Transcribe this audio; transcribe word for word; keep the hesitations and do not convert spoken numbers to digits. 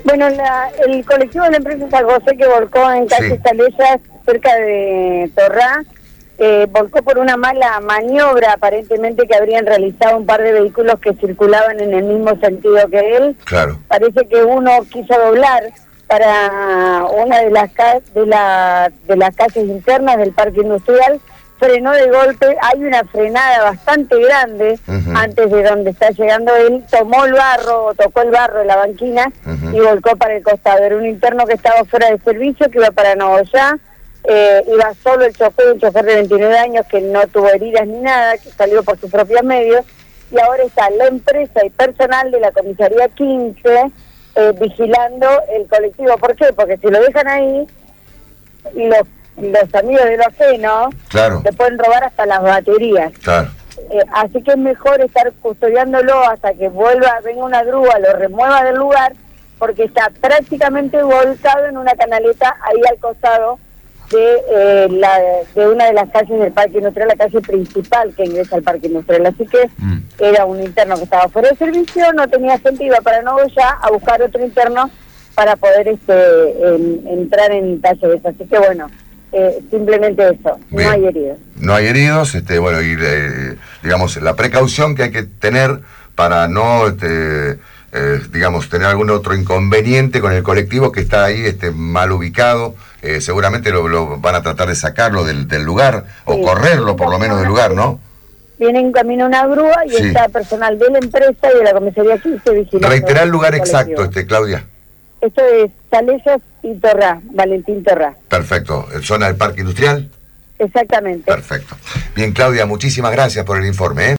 Bueno, la, el colectivo de la empresa San José que volcó en calle Sí. Salesas, cerca de Torrá, eh, volcó por una mala maniobra, aparentemente, que habrían realizado un par de vehículos que circulaban en el mismo sentido que él. Claro. Parece que uno quiso doblar para una de las ca de, la, de las calles internas del parque industrial, frenó de golpe, hay una frenada bastante grande Uh-huh. antes de donde está llegando él, tomó el barro, tocó el barro de la banquina Uh-huh. y volcó para el costado. Era un interno que estaba fuera de servicio, que iba para Nogoyá, eh, iba solo el chofer, un chofer de veintinueve años que no tuvo heridas ni nada, que salió por sus propios medios, y ahora está la empresa y personal de la comisaría quince eh, vigilando el colectivo. ¿Por qué? Porque si lo dejan ahí, los los amigos de lo ajeno Claro. le pueden robar hasta las baterías. Claro. Eh, así que es mejor estar custodiándolo hasta que vuelva, venga una grúa, lo remueva del lugar, porque está prácticamente volcado en una canaleta ahí al costado de eh, la de una de las calles del parque industrial, la calle principal que ingresa al parque industrial. Así que Mm. era un interno que estaba fuera de servicio, no tenía sentido para Nogoyá a buscar otro interno para poder este en, entrar en talleres. Así que bueno, eh, simplemente eso, Bien. no hay heridos. No hay heridos, este, bueno, y eh, digamos, la precaución que hay que tener para no, este, eh, digamos, tener algún otro inconveniente con el colectivo que está ahí este, mal ubicado. Eh, seguramente lo, lo van a tratar de sacarlo del, del lugar, o Sí. correrlo por lo menos del lugar, ¿no? Viene en camino una grúa y Sí. está personal de la empresa y de la comisaría quince vigilando. Reiterar el lugar exacto, colectivo. este, Claudia. Esto es Salesas y Torrá, Valentín Torrá. Perfecto. ¿Zona del Parque Industrial? Exactamente. Perfecto. Bien, Claudia, muchísimas gracias por el informe, ¿eh?